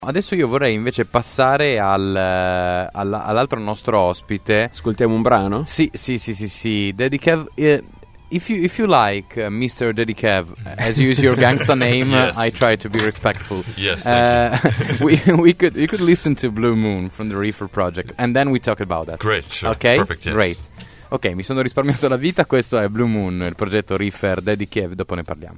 Adesso io vorrei invece passare all'altro nostro ospite. Ascoltiamo un brano? Sì. Dedicav, if you like Mr. Dedicav, as you use your gangsta name, Yes. I try to be respectful. Yes, thank you. we could listen to Blue Moon from the Reefer Project, and then we talk about that. Great, sure. Okay? Perfect, yes. Great. Ok, mi sono risparmiato la vita, questo è Blue Moon, il progetto Reefer Dedicav, dopo ne parliamo.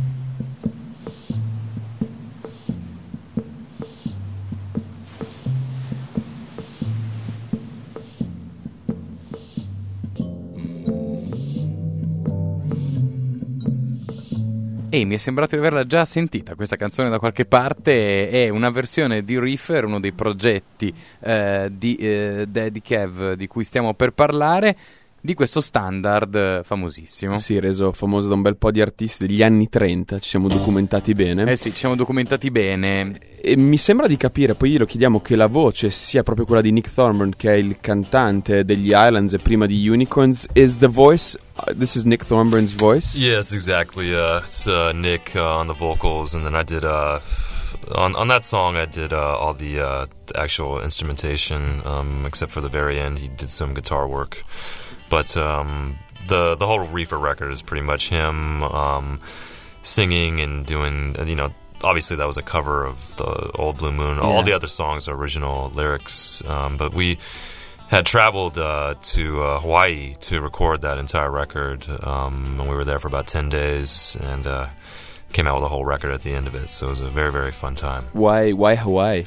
E mi è sembrato di averla già sentita questa canzone da qualche parte. È una versione di Reefer, uno dei progetti di Dedicav di cui stiamo per parlare, di questo standard famosissimo. Sì, reso famoso da un bel po' di artisti degli anni 30, ci siamo documentati bene. Sì, ci siamo documentati bene. E mi sembra di capire, poi glielo chiediamo, che la voce sia proprio quella di Nick Thorburn, che è il cantante degli Islands e prima di Unicorns. Is the voice, this is Nick Thornburn's voice? Yes, exactly. It's Nick on the vocals, and then I did on that song I did all the actual instrumentation, except for the very end he did some guitar work. But the whole Reefer record is pretty much him singing and doing, obviously that was a cover of the old Blue Moon. Yeah. All the other songs are original lyrics, but we had traveled to Hawaii to record that entire record, and we were there for about 10 days, and came out with a whole record at the end of it, so it was a very, very fun time. Why Hawaii?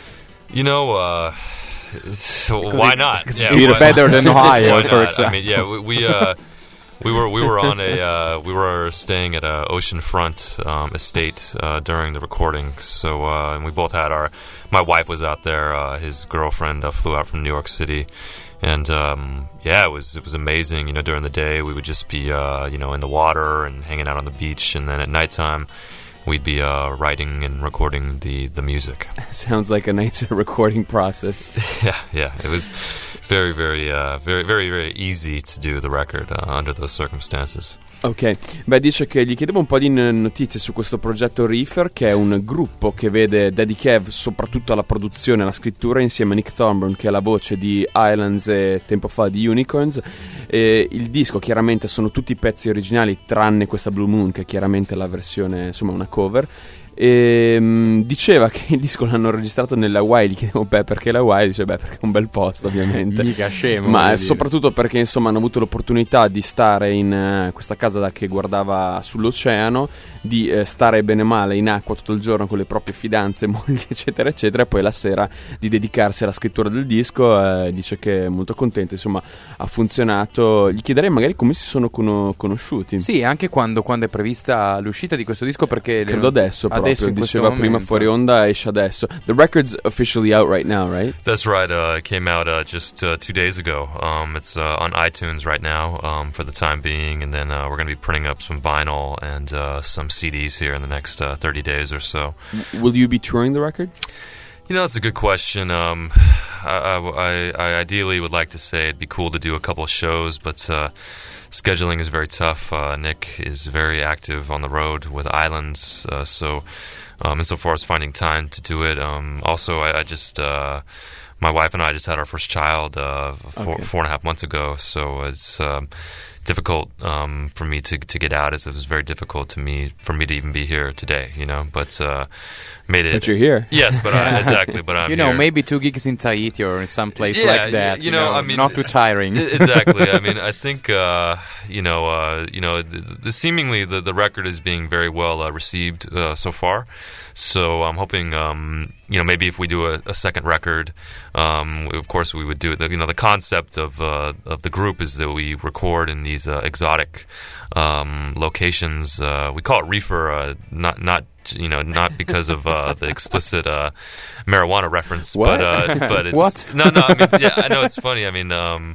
So why not? Yeah, it's better than Ohio, for example. I mean, yeah, we were on we were staying at a oceanfront estate during the recording. So and we both had my wife was out there. His girlfriend flew out from New York City, and it was amazing. During the day we would just be in the water and hanging out on the beach, and then at nighttime we'd be writing and recording the music. Sounds like a nice recording process. Yeah. It was very, very, very, very, very easy to do the record under those circumstances. Ok, dice che gli chiedevo un po' di notizie su questo progetto Reefer, che è un gruppo che vede Dedicav soprattutto alla produzione e alla scrittura, insieme a Nick Thorburn, che è la voce di Islands e tempo fa di Unicorns. E il disco chiaramente sono tutti pezzi originali, tranne questa Blue Moon, che è chiaramente la versione, insomma, una cover. E diceva che il disco l'hanno registrato nell'Hawaii. Gli chiedevo perché l'Hawaii, dice perché è un bel posto, ovviamente. Mica scemo, ma soprattutto perché insomma hanno avuto l'opportunità di stare in questa casa che guardava sull'oceano, di stare bene o male in acqua tutto il giorno con le proprie fidanze, mogli eccetera eccetera, e poi la sera di dedicarsi alla scrittura del disco. Dice che è molto contento, insomma ha funzionato. Gli chiederei magari come si sono conosciuti. Sì, anche quando è prevista l'uscita di questo disco, perché credo adesso diceva prima fuori onda, esce adesso. The record's officially out right now, right? That's right. It came out just 2 days ago. It's on iTunes right now for the time being, and then we're going to be printing up some vinyl and some CDs here in the next 30 days or so. Will you be touring the record? It's a good question. I ideally would like to say it'd be cool to do a couple of shows, but scheduling is very tough. Nick is very active on the road with Islands, so insofar as finding time to do it. Also, I just my wife and I just had our first child 4.5 months ago, so it's difficult for me to get out. It was very difficult for me to even be here today, but made it. But you're here. Yes, but exactly. But I'm here. Maybe 2 gigs in Tahiti or in some place like that. I mean, not too tiring. Exactly. I mean, I think seemingly the record is being very well received so far. So I'm hoping, maybe if we do a second record, of course we would do it. The concept of the group is that we record in these exotic locations. We call it Reefer, not because of the explicit marijuana reference, what? but it's what? No. I mean, yeah, I know it's funny. I mean,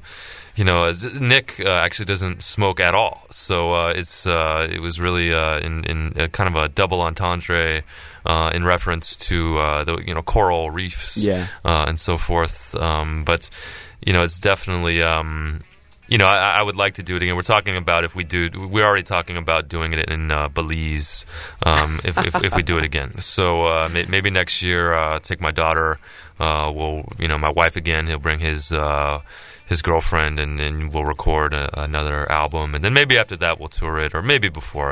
Nick actually doesn't smoke at all, so it was really in kind of a double entendre in reference to the coral reefs, and so forth. But it's definitely I would like to do it again. We're talking about we're already talking about doing it in Belize if we do it again. So maybe next year, take my daughter, my wife again. He'll bring his girlfriend, and we'll record another album, and then maybe after that we'll tour it, or maybe before.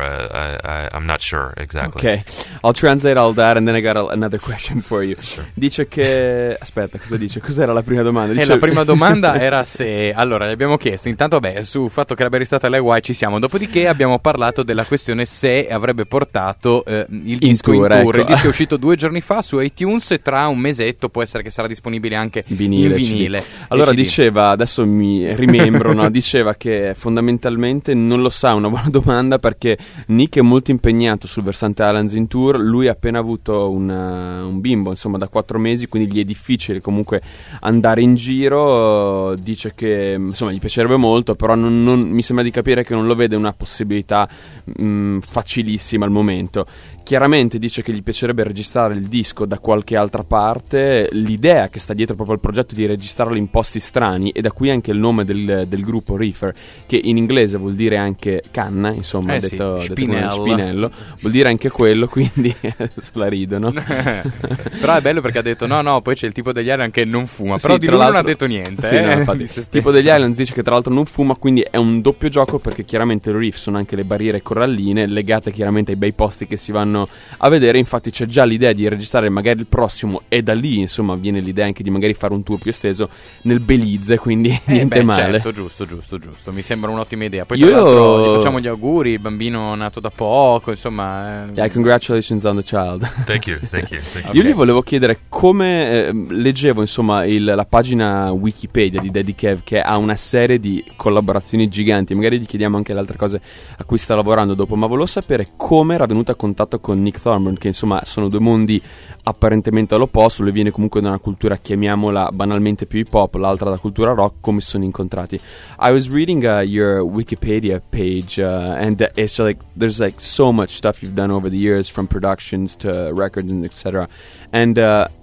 I'm not sure exactly. Okay, I'll translate all that, and then I got another question for you. Sure. Dice che... Aspetta, cosa dice? Cos'era la prima domanda? La prima domanda era se... Allora, gli abbiamo chiesto intanto, sul fatto che l'abbia arrestata l'AY ci siamo, dopodiché abbiamo parlato della questione se avrebbe portato il disco in tour. Ecco. Il disco è uscito 2 giorni fa su iTunes, e tra un mesetto può essere che sarà disponibile anche in vinile. Allora diceva... Adesso mi rimembro, no? Diceva che fondamentalmente non lo sa, una buona domanda, perché Nick è molto impegnato sul versante Islands in Tour. Lui ha appena avuto un bimbo, insomma, da 4 mesi, quindi gli è difficile comunque andare in giro. Dice che insomma gli piacerebbe molto, però non mi sembra di capire che non lo vede una possibilità facilissima al momento. Chiaramente dice che gli piacerebbe registrare il disco da qualche altra parte. L'idea che sta dietro proprio al progetto di registrarlo in posti strani, e da qui anche il nome del gruppo Reefer, che in inglese vuol dire anche canna, insomma, detto spinello, vuol dire anche quello, quindi se la ridono. Però è bello perché ha detto no, poi c'è il tipo degli Islands che non fuma, però di lui non ha detto niente. Sì, no, infatti, il tipo degli Islands dice che tra l'altro non fuma, quindi è un doppio gioco, perché chiaramente il reef sono anche le barriere coralline legate chiaramente ai bei posti che si vanno a vedere. Infatti c'è già l'idea di registrare magari il prossimo, e da lì insomma viene l'idea anche di magari fare un tour più esteso nel Belize, quindi niente male. Certo, giusto, mi sembra un'ottima idea. Poi tra l'altro gli facciamo gli auguri, il bambino nato da poco, insomma. Yeah, congratulations on the child. Thank you. Okay. Io gli volevo chiedere come leggevo insomma la pagina Wikipedia di Daddy Kev, che ha una serie di collaborazioni giganti, magari gli chiediamo anche le altre cose a cui sta lavorando dopo, ma volevo sapere come era venuto a contatto con Nick Thorburn, che insomma sono 2 mondi apparentemente all'opposto. Lui viene comunque da una cultura, chiamiamola banalmente, più hip hop, l'altra da cultura rock. Come sono incontrati? I was reading your Wikipedia page and it's like there's like so much stuff you've done over the years, from productions to records and etc. And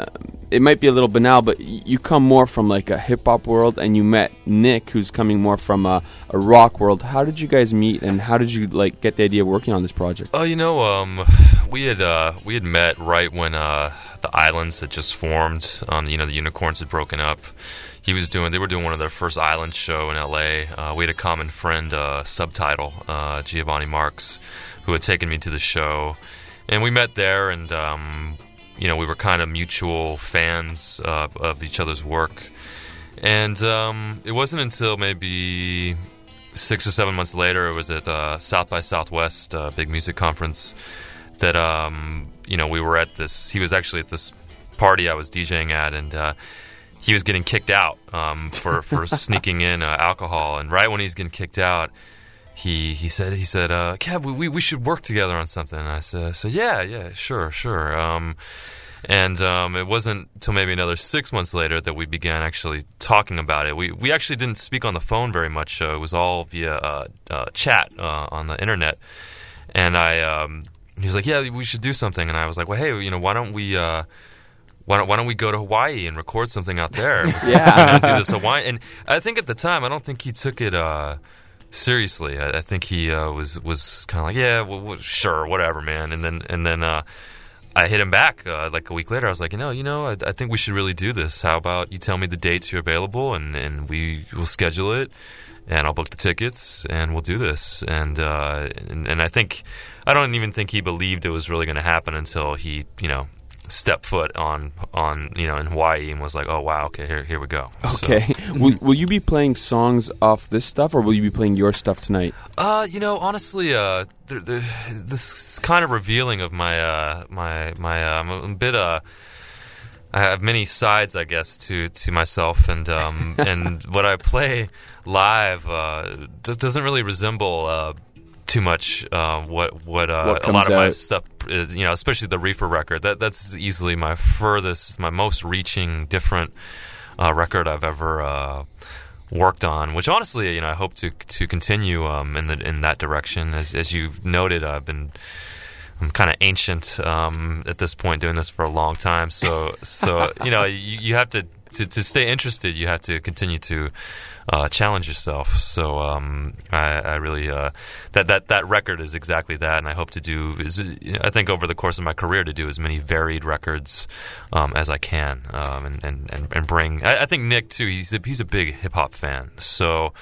it might be a little banal, but you come more from like a hip hop world, and you met Nick, who's coming more from a rock world. How did you guys meet, and how did you like get the idea of working on this project? Oh, we had met right when the Islands had just formed. The Unicorns had broken up. They were doing one of their first Islands show in LA. We had a common friend, Subtitle, Giovanni Marks, who had taken me to the show, and we met there, and we were kind of mutual fans of each other's work. And it wasn't until maybe 6 or 7 months later, it was at South by Southwest, big music conference, that we were at this. He was actually at this party I was DJing at, and he was getting kicked out for sneaking in alcohol. And right when he's getting kicked out, he said, Kev, we should work together on something. And I said, yeah, sure. And it wasn't until maybe another 6 months later that we began actually talking about it. We actually didn't speak on the phone very much. It was all via chat on the internet. And he's like, yeah, we should do something. And I was like, well, hey, why don't we go to Hawaii and record something out there? Yeah. Do this Hawaii. And I think at the time, I don't think he took it seriously. I think he was kind of like, yeah, well, sure, whatever, man. And then I hit him back like a week later. I was like, I think we should really do this. How about you tell me the dates you're available, and we will schedule it, and I'll book the tickets, and we'll do this. And I don't even think he believed it was really going to happen until he, stepped foot on in Hawaii and was like, oh wow, okay, here we go. Okay. So, will you be playing songs off this stuff, or will you be playing your stuff tonight? Honestly, this is kind of revealing of my I'm a bit I have many sides, I guess, to myself, and and what I play live doesn't really resemble too much what a lot of my stuff is, especially the Reefer record. That's easily my most reaching, different record I've ever worked on. Which honestly, I hope to continue in that direction. As you noted, I'm kind of ancient at this point, doing this for a long time. So you have to to stay interested, you have to continue to challenge yourself. So I really that record is exactly that, and I hope to do I think over the course of my career to do as many varied records as I can, and bring. I think Nick too. He's a big hip hop fan, so.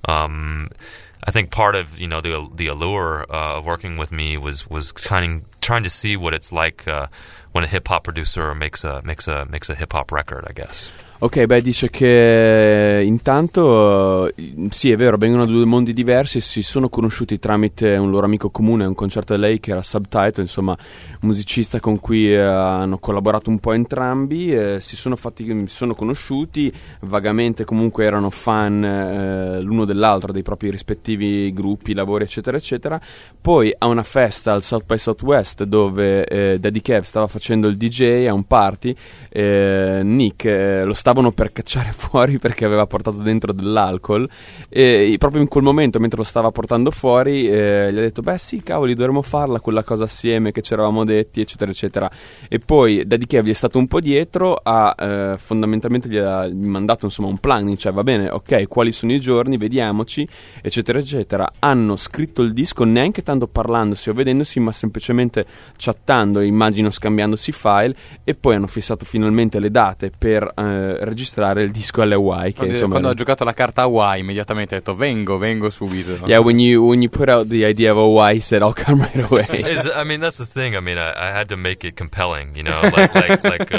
I think part of the allure of working with me was kind of trying to see what it's like when a hip hop producer makes a hip hop record, I guess. Ok, beh, dice che intanto sì, è vero, vengono da due mondi diversi, si sono conosciuti tramite un loro amico comune, un concerto da lei che era Subtitle, insomma, musicista con cui hanno collaborato un po' entrambi, si sono conosciuti, vagamente comunque erano fan l'uno dell'altro, dei propri rispettivi gruppi, lavori, eccetera, eccetera. Poi a una festa al South by Southwest dove Daddy Kev stava facendo il DJ a un party, Nick lo stavano per cacciare fuori perché aveva portato dentro dell'alcol, e proprio in quel momento, mentre lo stava portando fuori, gli ha detto beh sì, cavoli, dovremmo farla quella cosa assieme che ci eravamo detti, eccetera eccetera. E poi Daddy Kev gli è stato un po' dietro, fondamentalmente gli ha mandato insomma un plan, cioè va bene, ok, quali sono i giorni, vediamoci, eccetera eccetera. Hanno scritto il disco neanche tanto parlandosi o vedendosi, ma semplicemente chattando, immagino scambiandosi file, e poi hanno fissato finalmente le date per registrare il disco alle Hawaii, che insomma quando ha giocato la carta Hawaii immediatamente ha detto vengo subito. Yeah, when you put out the idea of Hawaii, he said I'll come right away. I mean, that's the thing. I mean, I had to make it compelling, like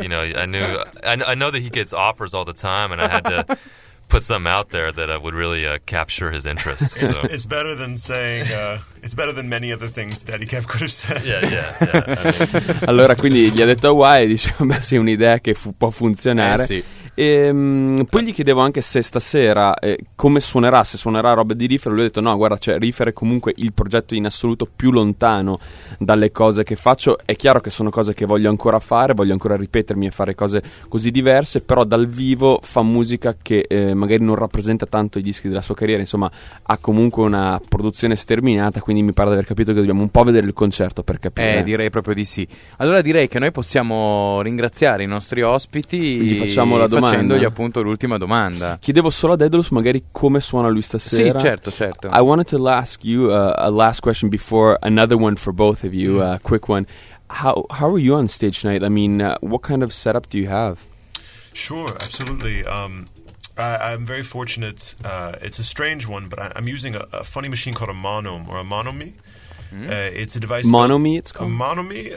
I know that he gets offers all the time, and I had to put something out there that would really capture his interest. So. It's better than saying. It's better than many other things Daddy Kev could have said. Yeah. Allora, quindi gli ha detto Hawaii, diceva beh sì, è un'idea che può funzionare. Sì. Poi gli chiedevo anche se stasera come suonerà, se suonerà roba di Reefer. Lui ha detto no, guarda, cioè Reefer è comunque il progetto in assoluto più lontano dalle cose che faccio. È chiaro che sono cose che voglio ancora fare, voglio ancora ripetermi e fare cose così diverse, però dal vivo fa musica che magari non rappresenta tanto i dischi della sua carriera, insomma ha comunque una produzione sterminata, quindi mi pare di aver capito che dobbiamo un po' vedere il concerto per capire. Direi proprio di sì. Allora direi che noi possiamo ringraziare i nostri ospiti. Gli facciamo la domanda. Facendogli appunto l'ultima domanda. Chiedevo solo a Daedalus magari come suona lui stasera. Sì, certo. I wanted to ask you a last question before another one for both of you, a quick one. How are you on stage tonight? I mean, what kind of setup do you have? Sure, absolutely. I'm very fortunate. It's a strange one, but I'm using a funny machine called a Monome or a Monome. It's a device. Monome, it's called? A Monome,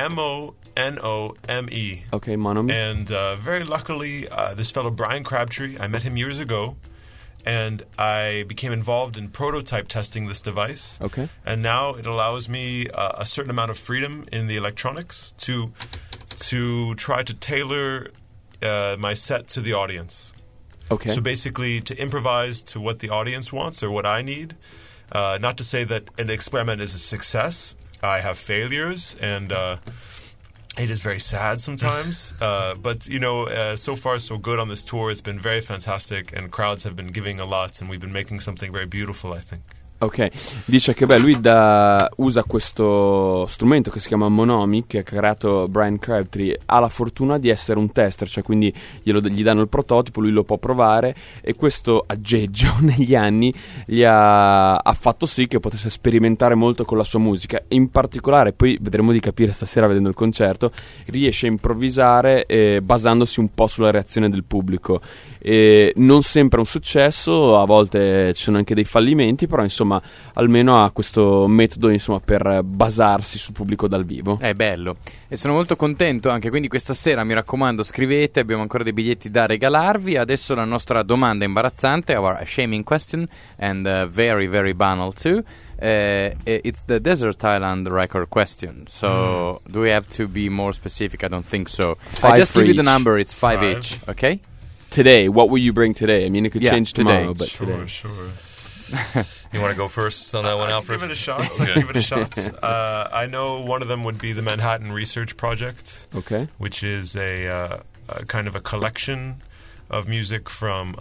Monome. Okay, Monome. And very luckily, this fellow Brian Crabtree, I met him years ago, and I became involved in prototype testing this device. Okay. And now it allows me a certain amount of freedom in the electronics to try to tailor my set to the audience. Okay. So basically, to improvise to what the audience wants or what I need. Not to say that an experiment is a success. I have failures, and it is very sad sometimes. But, so far so good on this tour. It's been very fantastic, and crowds have been giving a lot, and we've been making something very beautiful, I think. Ok, dice che lui usa questo strumento che si chiama Monome, che ha creato Brian Crabtree. Ha la fortuna di essere un tester, cioè quindi gli danno il prototipo, lui lo può provare, e questo aggeggio negli anni ha fatto sì che potesse sperimentare molto con la sua musica. In particolare, poi vedremo di capire stasera vedendo il concerto, riesce a improvvisare basandosi un po' sulla reazione del pubblico. Non sempre è un successo, a volte ci sono anche dei fallimenti, però insomma almeno ha questo metodo per basarsi sul pubblico dal vivo. È bello e sono molto contento anche, quindi questa sera mi raccomando scrivete, abbiamo ancora dei biglietti da regalarvi. Adesso la nostra domanda imbarazzante, our shaming question, and very very banal too. It's the Desert Island record question. So do we have to be more specific? I don't think so. I just give you the number, it's 5 each, okay? Today, what will you bring today? I mean, it could change tomorrow, but today. Sure. You want to go first on that one, Alfred? Give it a shot. Okay. Give it a shot. I know one of them would be the Manhattan Research Project, okay, which is a kind of a collection of music from.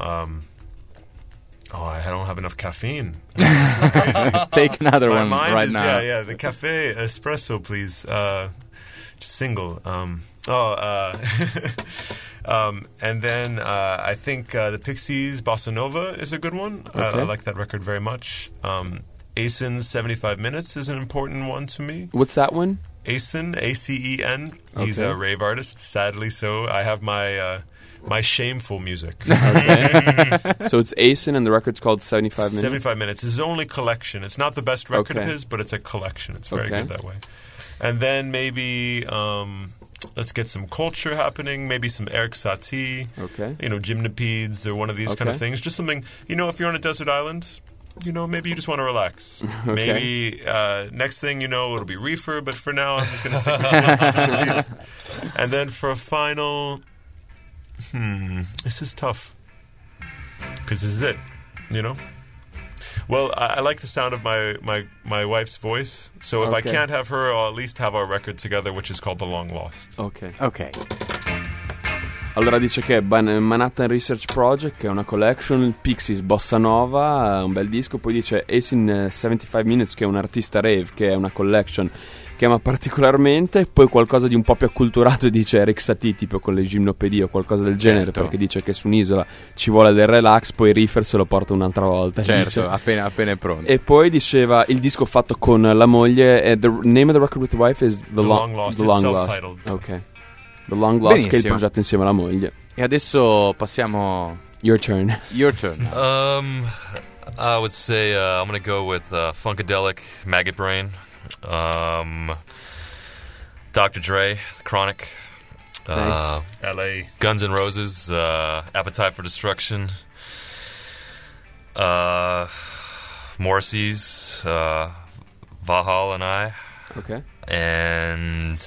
I don't have enough caffeine. This is crazy. Take another one right now. Yeah. The cafe espresso, please. Single. And then I think the Pixies' Bossa Nova is a good one. Okay. I like that record very much. Asen's 75 Minutes is an important one to me. What's that one? Acen, A-C-E-N. He's Okay. a rave artist, sadly so. I have my my shameful music. So it's Asen and the record's called 75 Minutes? 75 Minutes. His only collection. It's not the best record of Okay. his, but it's a collection. It's very Okay. good that way. And then maybe let's get some culture happening. Maybe some Eric Satie. Okay. Gymnopedes or one of these kind of Okay. things. Just something, if you're on a desert island, maybe you just want to relax. Okay. Maybe next thing you know, it'll be Reefer, but for now, I'm just going to stick with Gymnopedes. And then for a final, this is tough. Because this is it, Well, I like the sound of my wife's voice. So if I Okay. can't have her, I'll at least have our record together, which is called The Long Lost. Ok. Ok. Allora dice che Manhattan Research Project, che è una collection, Pixies, Bossa Nova, un bel disco. Poi dice Ace in 75 Minutes, che è un artista rave, che è una collection che ama particolarmente. Poi qualcosa di un po' più acculturato, dice Eric Satie, tipo con le gimnopedie o qualcosa del genere, Certo. perché dice che su un'isola ci vuole del relax, poi Reefer se lo porta un'altra volta. Certo, dice. appena è pronto. E poi diceva il disco fatto con la moglie, the name of the record with the wife is The Long Lost. The It's Long Lost. self-titled. Ok. The Long Lost, che è il Benissimo. progetto insieme alla moglie. E adesso passiamo... Your turn. Your turn. I would say I'm gonna go with Funkadelic, Maggot Brain, Dr. Dre, The Chronic, Nice. L.A. Guns N' Roses, Appetite for Destruction, Morrissey's, Valhalla and I, Ok. and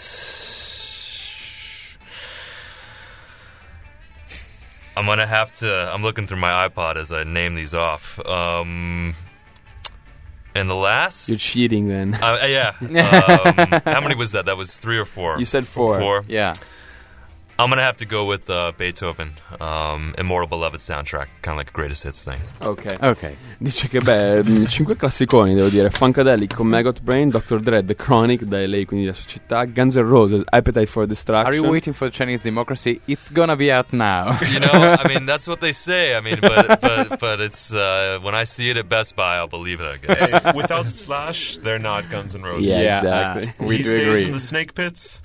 I'm looking through my iPod as I name these off. And the last... You're cheating then. Yeah. How many was that? That was 3 or 4? You said 4. 4. Yeah. I'm going to have to go with Beethoven, Immortal Beloved soundtrack, kind of like a greatest hits thing. Ok. Ok. Dice che 5 classiconi devo dire. Funkadelic con Maggot Brain, Dr. Dre, The Chronic, da LA, quindi la società, Guns N' Roses, Appetite for Destruction. Are you waiting for Chinese democracy? It's gonna be out now. I mean, that's what they say. I mean, but it's when I see it at Best Buy, I'll believe it, I guess. Hey, without Slash, they're not Guns N' Roses. Yeah, exactly. We He do stays agree. in the snake pits.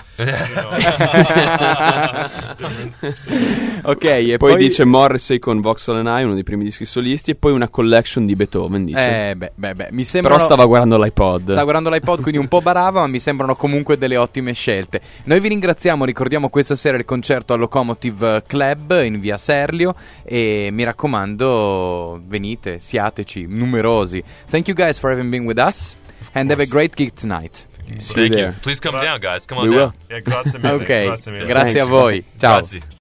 Ok, e Poi dice Morrissey con Vauxhall and I, uno dei primi dischi solisti, e poi una collection di Beethoven, dice. Mi sembra. Però stava guardando l'iPod. Stava guardando l'iPod, quindi un po' barava, ma mi sembrano comunque delle ottime scelte. Noi vi ringraziamo, ricordiamo questa sera il concerto al Locomotive Club in via Serlio e mi raccomando, venite, siateci, numerosi. Thank you guys for having been with us and have a great gig tonight. See you Thank you. there. Please come Well, down, guys. Come on We down. will. Yeah, grazie mille. Ok, Grazie mille. grazie a Thanks. voi. Ciao. Grazie.